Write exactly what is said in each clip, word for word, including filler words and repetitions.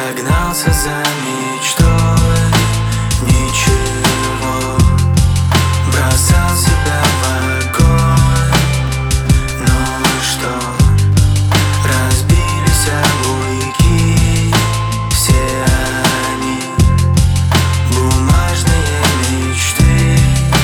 гнался за мечтой, ничего, бросал себя в огонь. Ну и что, разбились огурки, все они бумажные мечты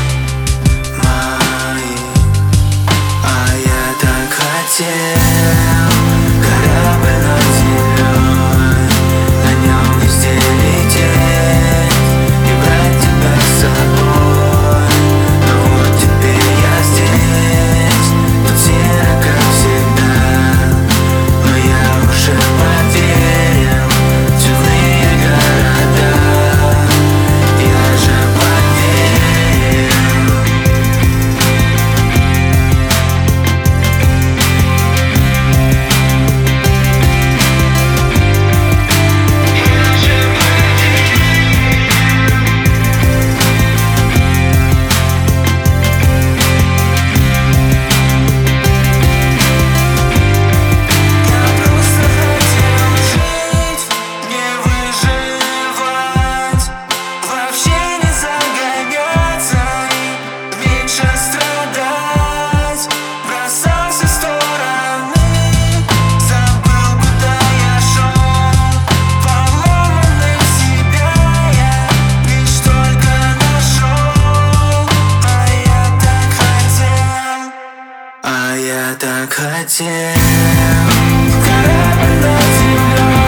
мои. А я так хотел корабль над землей, на нем везде лететь и брать тебя с собой. Но вот теперь я здесь, тут серо, как всегда, но я уже поверил в темные города. Я же поверил. А я так хотел корабль над землей.